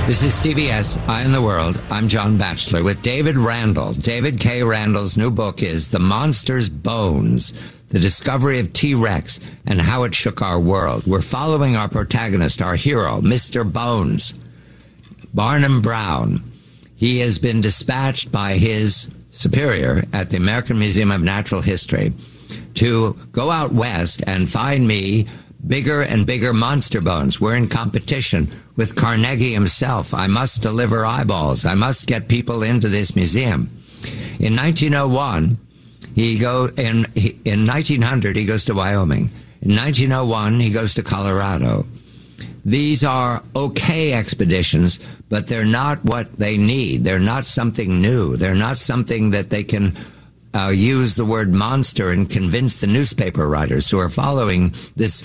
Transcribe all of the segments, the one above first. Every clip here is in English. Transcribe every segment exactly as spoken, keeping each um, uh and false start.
This is C B S Eye on the World. I'm John Batchelor with David Randall. David K. Randall's new book is The Monster's Bones, The Discovery of T-Rex and How It Shook Our World. We're following our protagonist, our hero, Mister Bones, Barnum Brown. He has been dispatched by his superior at the American Museum of Natural History to go out west and find me bigger and bigger monster bones. We're in competition with Carnegie himself. I must deliver eyeballs. I must get people into this museum. In nineteen oh one, he go in in nineteen hundred he goes to Wyoming. In nineteen oh one, he goes to Colorado. These are okay expeditions, but they're not what they need. They're not something new. They're not something that they can uh, use the word monster and convince the newspaper writers who are following this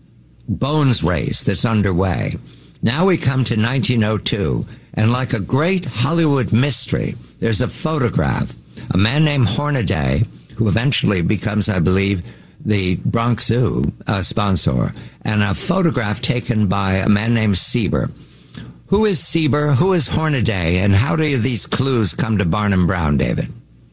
bones race that's underway. Now we come to nineteen oh two, and like a great Hollywood mystery, there's a photograph. A man named Hornaday, who eventually becomes, I believe, the Bronx Zoo uh, sponsor, and a photograph taken by a man named Sieber. Who is Sieber? Who is Hornaday? And how do these clues come to Barnum Brown, David?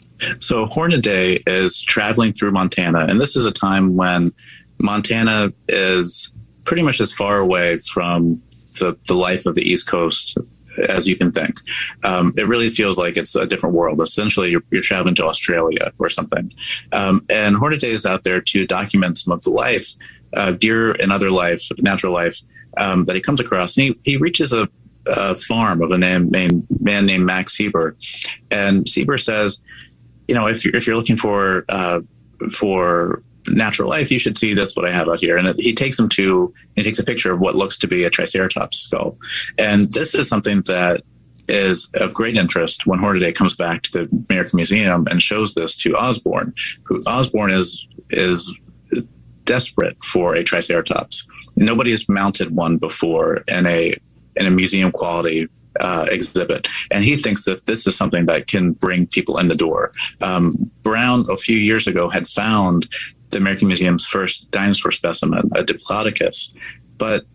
So Hornaday is traveling through Montana, and this is a time when Montana is pretty much as far away from the, the life of the East Coast as you can think. Um, it really feels like it's a different world. Essentially, you're, you're traveling to Australia or something. Um, and Hornaday is out there to document some of the life, uh, deer and other life, natural life, um, that he comes across. And he, he reaches a, a farm of a name, named, man named Max Sieber. And Sieber says, you know, if you're, if you're looking for, uh, for natural life, you should see this, what I have out here. And it, he takes him to, he takes a picture of what looks to be a Triceratops skull. And this is something that is of great interest when Hornaday comes back to the American Museum and shows this to Osborne, who Osborne is, is desperate for a Triceratops. Nobody has mounted one before in a, in a museum quality Uh, exhibit. And he thinks that this is something that can bring people in the door. Um, Brown, a few years ago, had found the American Museum's first dinosaur specimen, a Diplodocus. But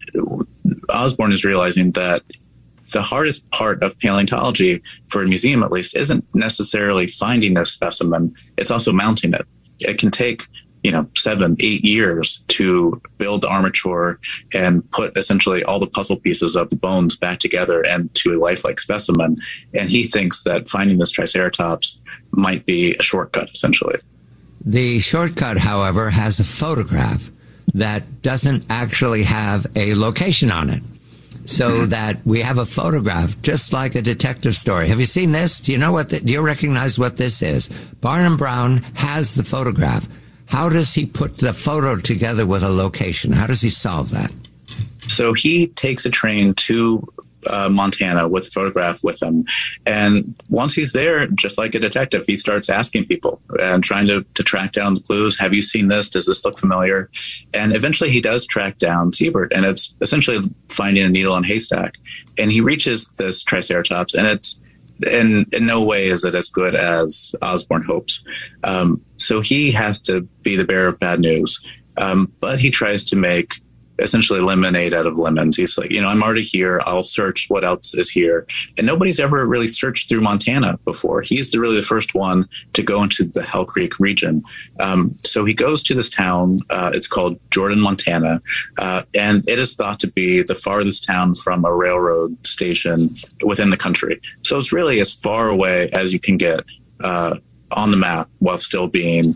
Osborne is realizing that the hardest part of paleontology, for a museum at least, isn't necessarily finding this specimen. It's also mounting it. It can take you know, seven, eight years to build the armature and put essentially all the puzzle pieces of the bones back together and to a lifelike specimen. And he thinks that finding this Triceratops might be a shortcut, essentially. The shortcut, however, has a photograph that doesn't actually have a location on it. So mm-hmm. that we have a photograph, just like a detective story. Have you seen this? Do you know what, the, do you recognize what this is? Barnum Brown has the photograph. How does he put the photo together with a location? How does he solve that? So he takes a train to uh, Montana with a photograph with him. And once he's there, just like a detective, he starts asking people and trying to, to track down the clues. Have you seen this? Does this look familiar? And eventually he does track down Siebert, and it's essentially finding a needle in a haystack. And he reaches this Triceratops, and it's In, in no way is it as good as Osborne hopes. Um, so he has to be the bearer of bad news. Um, but he tries to make essentially lemonade out of lemons. He's like, you know, I'm already here. I'll search what else is here. And nobody's ever really searched through Montana before. He's the, really the first one to go into the Hell Creek region. Um, so he goes to this town. Uh, it's called Jordan, Montana. Uh, and it is thought to be the farthest town from a railroad station within the country. So it's really as far away as you can get uh, on the map while still being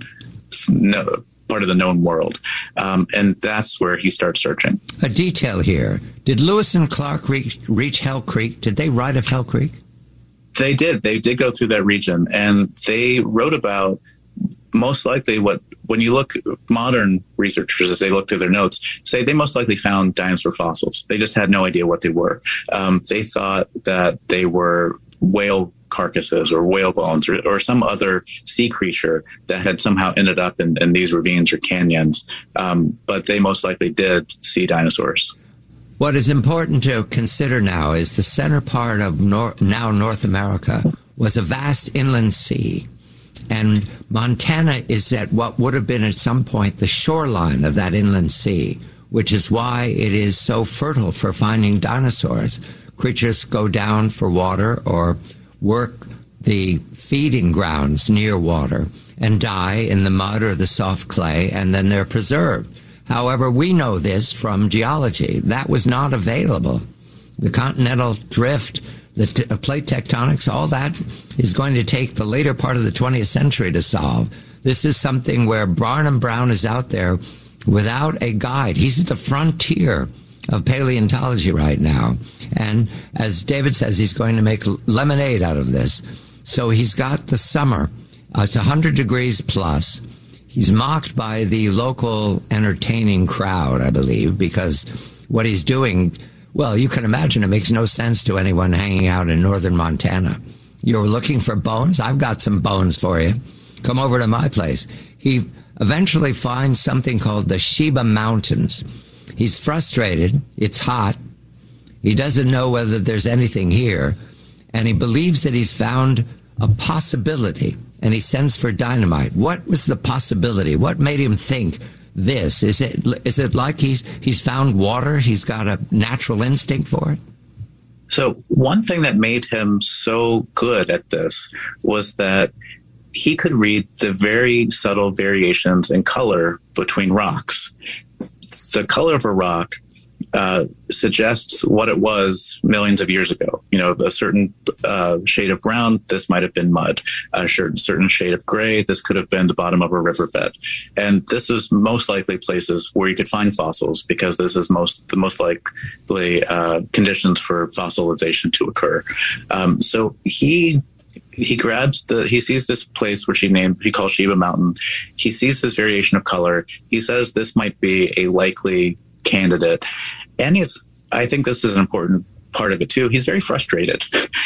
no, part of the known world. Um, and that's where he starts searching. A detail here. Did Lewis and Clark reach, reach Hell Creek? Did they write of Hell Creek? They did. They did go through that region, and they wrote about most likely what, when you look, modern researchers, as they look through their notes, say they most likely found dinosaur fossils. They just had no idea what they were. Um, they thought that they were whale carcasses or whale bones or, or some other sea creature that had somehow ended up in, in these ravines or canyons. Um, but they most likely did see dinosaurs. What is important to consider now is the center part of nor- now North America was a vast inland sea. And Montana is at what would have been at some point the shoreline of that inland sea, which is why it is so fertile for finding dinosaurs. creatures go down for water or work the feeding grounds near water and die in the mud or the soft clay, and then they're preserved. However, we know this from geology. That was not available. The continental drift, the t- plate tectonics, all that is going to take the later part of the twentieth century to solve. This is something where Barnum Brown is out there without a guide. He's at the frontier of paleontology right now. And as David says, he's going to make lemonade out of this. So he's got the summer. Uh, it's one hundred degrees plus. He's mocked by the local entertaining crowd, I believe, because what he's doing, well, you can imagine it makes no sense to anyone hanging out in northern Montana. You're looking for bones? I've got some bones for you. Come over to my place. He eventually finds something called the Sheba Mountains. He's frustrated. It's hot. He doesn't know whether there's anything here. And he believes that he's found a possibility. And he sends for dynamite. What was the possibility? What made him think this? Is it is it like he's he's found water? He's got a natural instinct for it? So one thing that made him so good at this was that he could read the very subtle variations in color between rocks. The color of a rock uh, suggests what it was millions of years ago. You know, a certain uh, shade of brown, this might have been mud. A certain, certain shade of gray, this could have been the bottom of a riverbed. And this is most likely places where you could find fossils, because this is most the most likely uh, conditions for fossilization to occur. Um, so he he grabs the, he sees this place which he named, he calls Sheba Mountain. He sees this variation of color. He says this might be a likely candidate. And he's, I think this is an important part of it too. He's very frustrated.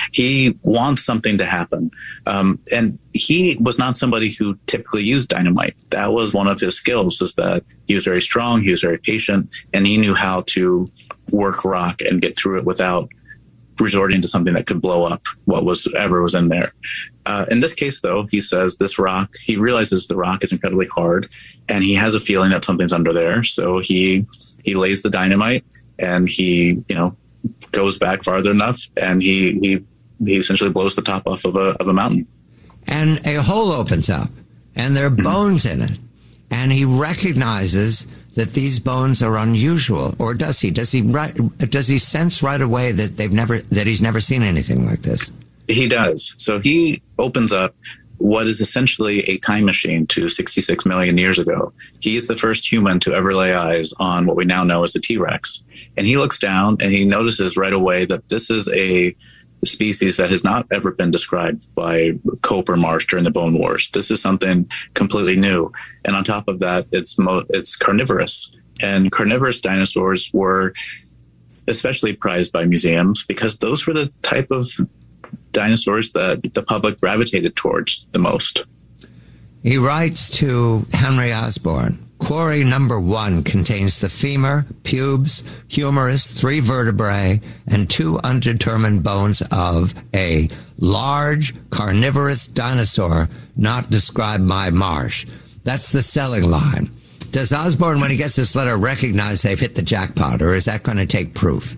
He wants something to happen. Um, and he was not somebody who typically used dynamite. That was one of his skills, is that he was very strong, he was very patient, and he knew how to work rock and get through it without resorting to something that could blow up what was ever was in there. Uh, in this case, though, he says this rock, he realizes the rock is incredibly hard, and he has a feeling that something's under there. So he he lays the dynamite, and he you know goes back farther enough, and he he he essentially blows the top off of a of a mountain. And a hole opens up, and there are bones in it, and he recognizes that these bones are unusual, or does he? Does he right, does he sense right away that they've never that he's never seen anything like this? He does. So he opens up what is essentially a time machine to sixty-six million years ago. He's the first human to ever lay eyes on what we now know as the T-Rex. And he looks down and he notices right away that this is a species that has not ever been described by Cope or Marsh during the Bone Wars. This is something completely new. And on top of that, it's mo- it's carnivorous. And carnivorous dinosaurs were especially prized by museums because those were the type of dinosaurs that the public gravitated towards the most. He writes to Henry Osborn, quarry number one contains the femur, pubes, humerus, three vertebrae, and two undetermined bones of a large carnivorous dinosaur not described by Marsh. That's the selling line. Does Osborn, when he gets this letter, recognize they've hit the jackpot, or is that going to take proof?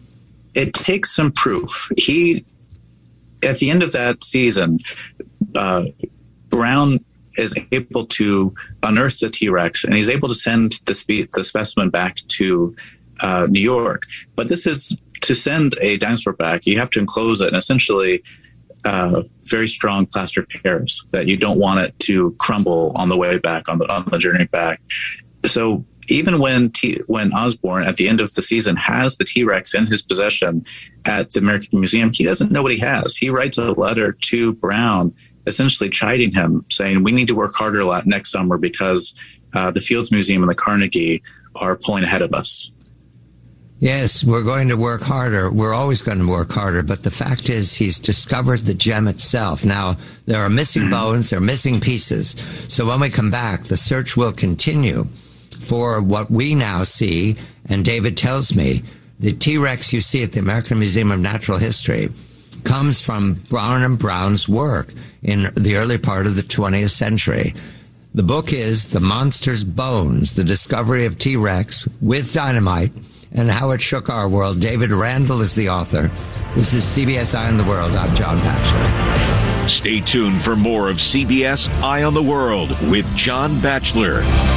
It takes some proof. He, at the end of that season, uh, Brown is able to unearth the T-Rex, and he's able to send the, spe- the specimen back to uh, New York. But this is, to send a dinosaur back, you have to enclose it in essentially uh, very strong plaster of Paris that you don't want it to crumble on the way back, on the on the journey back. So even when T- when Osborn at the end of the season has the T-Rex in his possession at the American Museum, he doesn't know what he has. He writes a letter to Brown, essentially chiding him, saying, we need to work harder a lot next summer because uh, the Fields Museum and the Carnegie are pulling ahead of us. Yes, we're going to work harder. We're always going to work harder. But the fact is, he's discovered the gem itself. Now, there are missing mm-hmm. bones, there are missing pieces. So when we come back, the search will continue for what we now see. And David tells me the T-Rex you see at the American Museum of Natural History comes from Brown and Brown's work in the early part of the twentieth century. The book is The Monster's Bones, The Discovery of T-Rex with Dynamite, and how it shook our world. David Randall is the author. This is C B S Eye on the World. I'm John Batchelor. Stay tuned for more of C B S Eye on the World with John Batchelor.